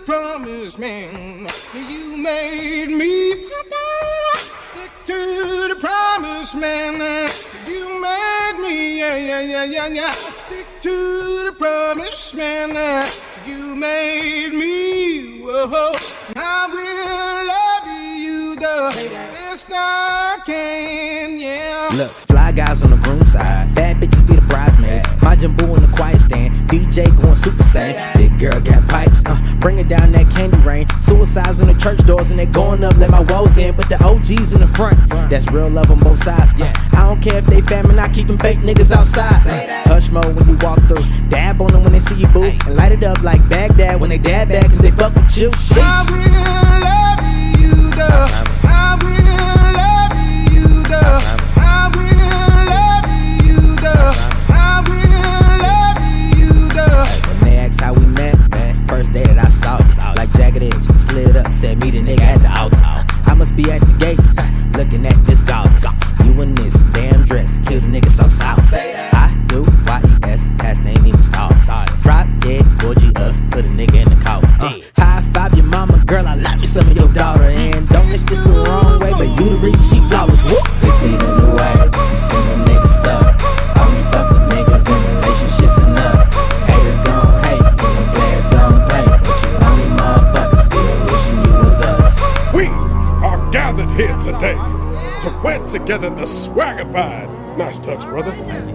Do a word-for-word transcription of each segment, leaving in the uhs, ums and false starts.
promise, man. You made me stick to the promise, man. You made me, yeah, yeah, yeah, yeah, yeah. Stick to the promise, man. You made me, whoa. I will love you the best I can, yeah. Look, fly guys on the groom side, bad bitches be the bridesmaids. Majin Buu in the quiet stand, D J going super saiyan. Big girl got pipes, uh, bringing down that candy rain. Suicides in the church doors and they going up, let my woes in. But the O Gs in the front, that's real love on both sides. Uh, I don't care if they famine, I keep them fake niggas outside. Uh, hush mode when you walk through, dab on them when they see you, boo, and light it up like Baghdad when they dab bad cause they fuck with you. Sheesh. I will love you the, I will love you the, I will love you the, I will love you the. When they ask how we met, man, first day that I saw you, like jagged edge, slid up, said meet a nigga at the altar. I must be at the gates, looking at this goddess. You in this damn dress, kill the nigga some south. I do Y E S, past ain't even start. Drop dead, orgy us, put a nigga in the coffin. Uh, high five your mama, girl, I like me some of your daughter. And don't take this the wrong way, but you the reason she flawless. Whoop. This be the new way, you send them niggas up. Only fuck with niggas in relationships enough. Haters gon' hate, and them players gon' play. But you lonely motherfuckers still wishing you was us. We are gathered here today to wed together the swaggified, nice touch, brother,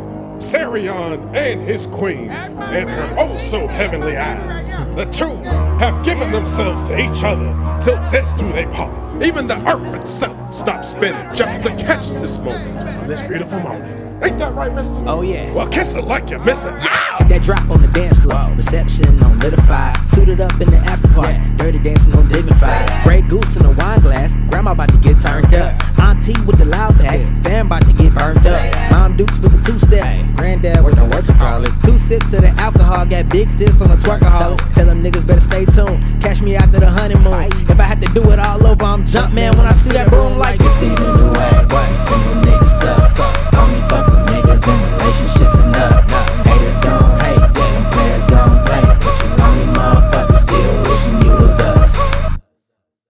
Sarion and his queen, and her oh so heavenly eyes. The two have given themselves to each other till death do they part. Even the earth itself stops spinning just to catch this moment, this beautiful moment. Ain't that right, mister? Oh yeah. Well, kiss it like you're missing. Hit that drop on the dance floor. Reception on Litified. Suited up in the after party. Dirty dancing on Dignified. Grey goose in a wine glass. Grandma about to get turned up. Auntie with the loud pack. Fam about to get burned up. Mom Dukes with the two-step. Granddad with the what you call it. Two sips of the alcohol. Got big sis on a twerkaholic. Tell them niggas better stay tuned. Catch me after the honeymoon. If I had to do it all over, I'm jump man when I see that broom like this. Be the new way. You single niggas up. Only fuck with niggas in relationships.